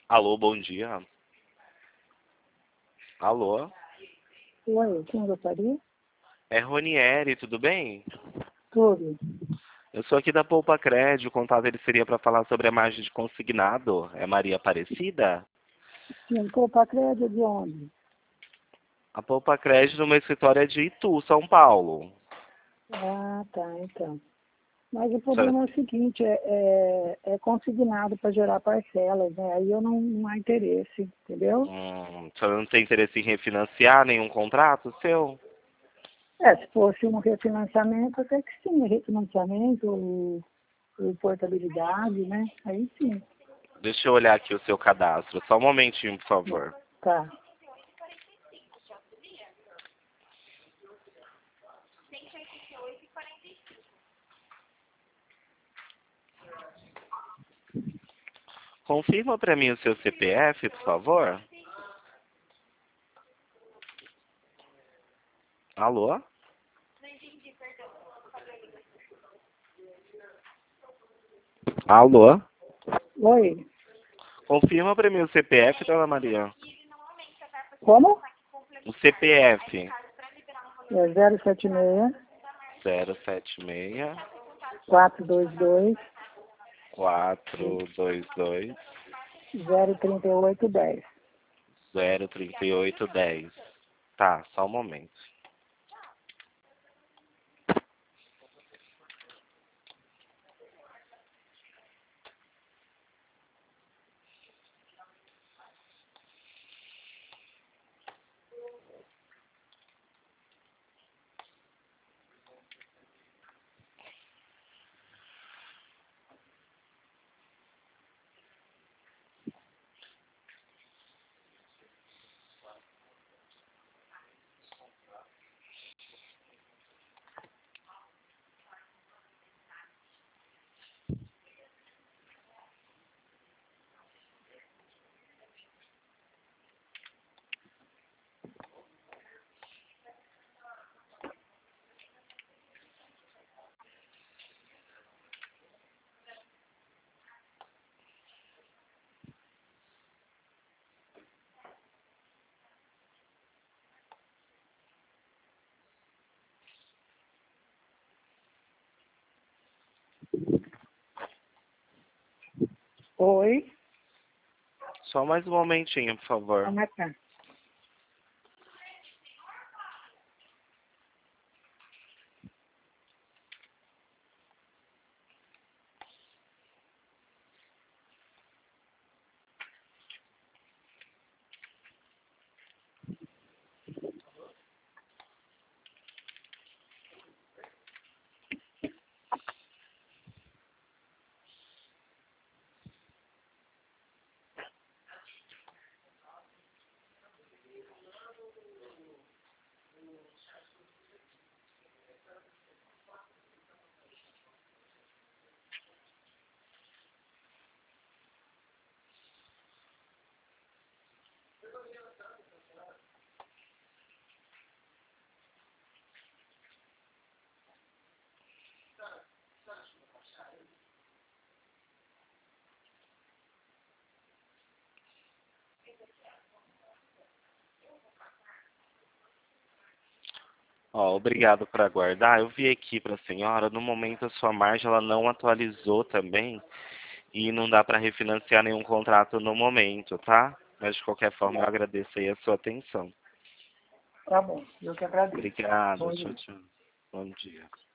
Alô, bom dia. Alô, Oi, quem gostaria? é Ronieri, tudo bem? Tudo. Eu sou aqui da Poupa Crédito, o contato ele seria para falar sobre a margem de consignado. É Maria Aparecida? Sim, Poupa Crédito de onde? A Poupa Crédito no meu escritório é de Itu, São Paulo. Ah, tá, então. Mas o Senhora- problema é o seguinte, é consignado para gerar parcelas, né? Aí eu não há interesse, entendeu? A senhora não tem interesse em refinanciar nenhum contrato seu? Se fosse um refinanciamento, até que sim, refinanciamento ou portabilidade, né? Aí sim. Deixa eu olhar aqui o seu cadastro. Só um momentinho, por favor. Tá. Confirma para mim o seu CPF, por favor. Alô? Alô? Oi, Confirma para mim o CPF, dona Maria. como? O CPF. É 076 076 422 422 03810. 03810. Tá, só um momento. Oi, Só mais um momentinho, por favor. como é que tá? Ó, obrigado por aguardar. Eu vi aqui para a senhora, no momento a sua margem ela não atualizou também e não dá para refinanciar nenhum contrato no momento, tá? Mas de qualquer forma eu agradeço aí a sua atenção. Tá bom, eu que agradeço. Obrigado, Bom tchau, dia. tchau. Bom dia.